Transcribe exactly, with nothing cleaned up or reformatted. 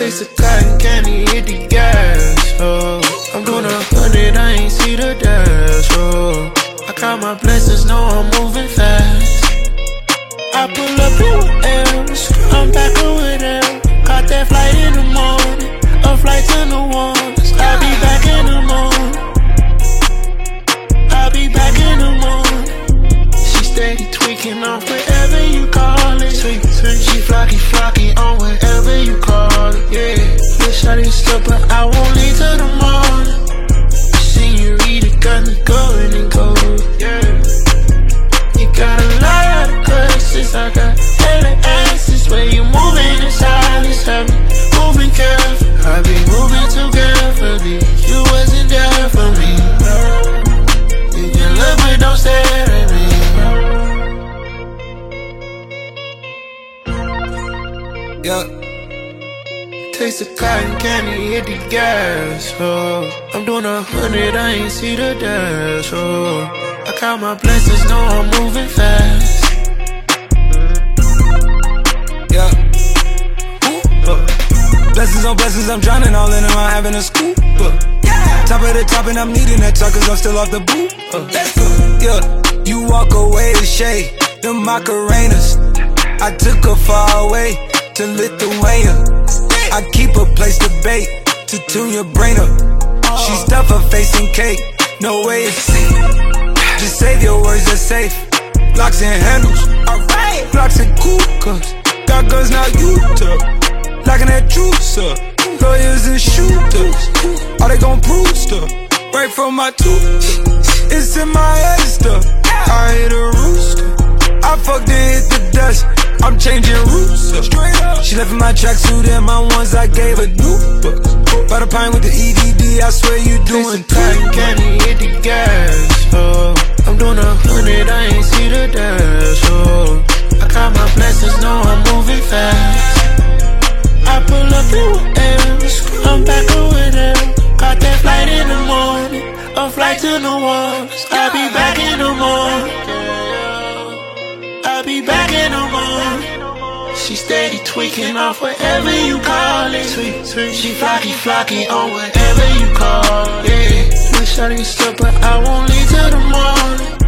Taste the cotton candy, hit the gas, oh. I'm doing a hundred, I ain't see the dash, oh. I count my blessings, know I'm moving fast. I pull up in M's, I'm back over there. Caught that flight in the morning, a flight to New Orleans. I'll be back in the morning, I'll be back in the morning. She steady tweaking off wherever you call it. Tweak, tweak. She flocky, flocky on wherever you call it, yeah. Wish I didn't stop, but I won't leave till the morning. Senorita got me going and going, yeah. You got a lot of questions, I got hella answers. Where you moving in silence, I be moving careful. I be moving too carefully. You wasn't there for me. You can look but don't stare at me. Yeah. Taste the cotton candy, hit the gas, oh. I'm doing a hundred, I ain't see the dash, oh. I count my blessings, know I'm moving fast. Yeah. Ooh, uh. Blessings on blessings, I'm drowning all in them, I'm having a scoop, uh. Yeah. Top of the top and I'm needing that talk cause I'm still off the boot, uh. Let's go. Yeah. You walk away to shade, the Macarenas. I took her far away to Lithuania. I keep a place to bake, to tune your brain up. She stuff her face in cake, no way it's safe. Just save your words, they're safe. Blocks and handles, alright. Blocks and cool cups, got guns, now you tough. Locking that juice up, lawyers and shooters. All they gon' prove stuff, right from my tooth. It's in my head stuff, I hit a rooster. I fucked and hit the dust, I'm changing routes up. She left in my tracksuit and my ones, I gave her new bucks. By the pine with the E D D, I swear you doing cotton candy, hit the gas, oh. I'm doing a hundred, I ain't see the dash, oh. I count my blessings, know I'm moving fast. I pull up in M's, I'm back over there. Caught that flight in the morning, a flight to New Orleans. I'll be back in the morning, I'll be back in the morning. She steady tweaking off whatever you call it. Tweak, tweak. She flocky, flocky on whatever you call it. Yeah. Wish I didn't stop, but I won't leave till the morning.